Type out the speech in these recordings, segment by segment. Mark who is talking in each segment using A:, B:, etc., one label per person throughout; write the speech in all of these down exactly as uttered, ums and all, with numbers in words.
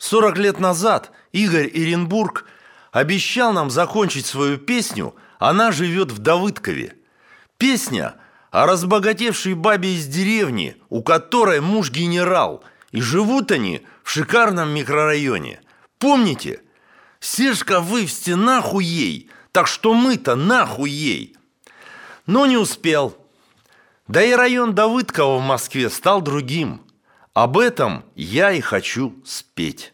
A: сорок лет назад Игорь Иренбург обещал нам закончить свою песню «Она живет в Давыдкове». Песня о разбогатевшей бабе из деревни, у которой муж генерал, и живут они в шикарном микрорайоне. Помните? Сешка, вы в стенах ей, так что мы-то нахуй ей. Но не успел. Да и район Давыдково в Москве стал другим. Об этом я и хочу спеть.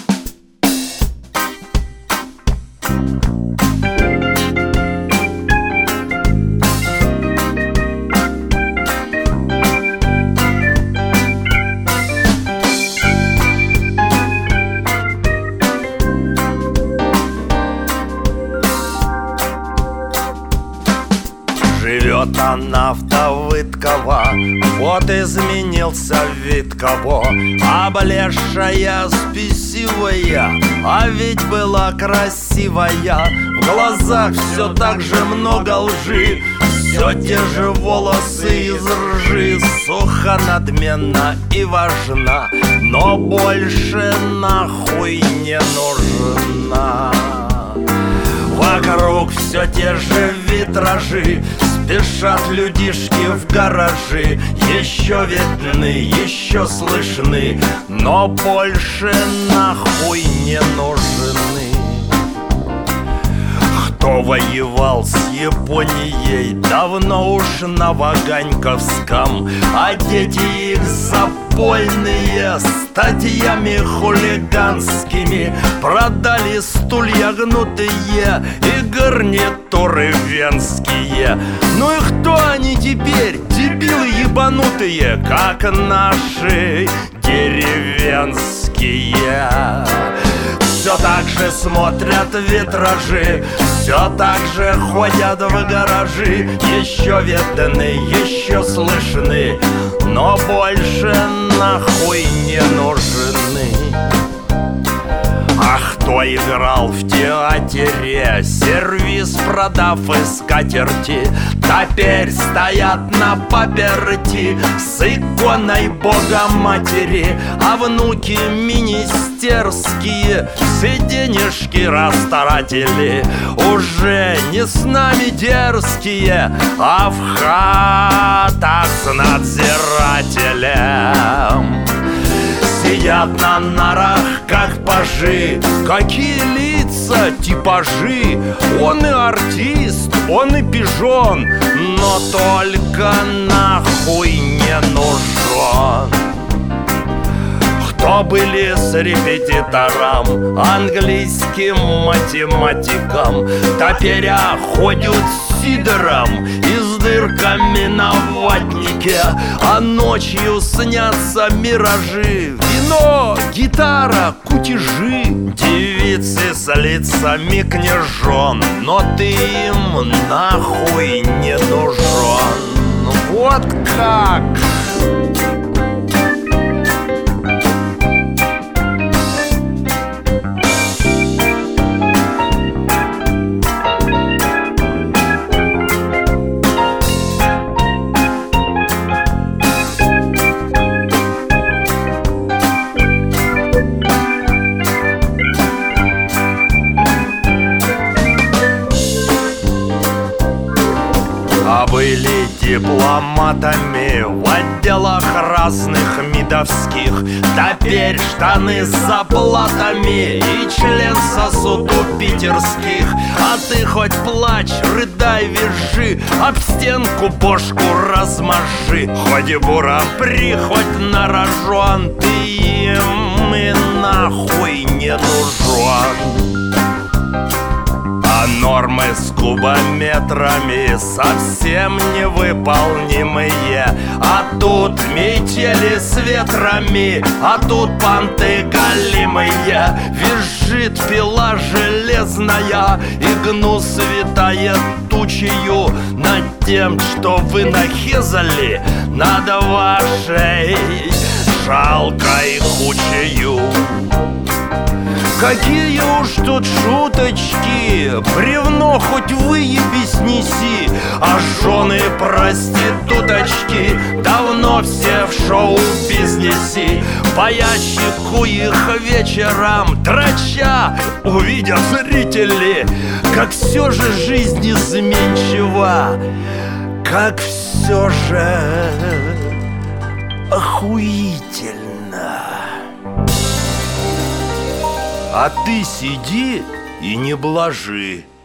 A: Живет она в Давыдково, вот изменился вид кого. Облезшая, спесивая, а ведь была красивая. В глазах все так же много лжи, все те же волосы из ржи. Сухо, надменно и важна, но больше нахуй не нужна. Вокруг все те же витражи, спешат людишки в гаражи. Еще видны, еще слышны, но больше нахуй не нужны. Кто воевал с Японией, давно уж на Ваганьковском, а дети их запольные статьями хулиганскими продали стулья гнутые и гарнитуры венские. Ну и кто они теперь, дебилы ебанутые, как наши деревенские? Все так же смотрят витражи, все так же ходят в гаражи. Еще видны, еще слышны, но больше нахуй не нужны. А кто играл в театре, сервис продав из скатерти, теперь стоят на паперти с иконой Бога-Матери. А внуки министерские, все денежки растратили, уже не с нами дерзкие, а в хатах с надзирателем. Сидят на нарах, как пажи. Какие лица, типажи. Он и артист, он и пижон, но только нахуй не нужен. Кто были с репетитором, английским математиком, теперь ходят с сидором и с дырками на ватнике. А ночью снятся миражи, вино, гитара, кутежи. Девицы с лицами княжон, но ты им нахуй не нужен. Вот как! Были дипломатами в отделах разных мидовских, теперь штаны с заплатами и член сосуд у питерских. А ты хоть плачь, рыдай, визжи, об стенку бошку размажи. Хоть бура при, хоть на рожон, ты им и нахуй не нужен. А нормы с кубометрами совсем невыполнимые. А тут метели с ветрами, а тут понты голимые. Визжит пила железная, и гнус витает тучею над тем, что вы нахезали над вашей жалкой кучею. Какие уж тут шуточки, бревно хоть выебись неси, а жены проституточки давно все в шоу-бизнесе. По ящику их вечерам дроча увидят зрители, как все же жизнь изменчива, как все же охуительно. А ты сиди и не блажи.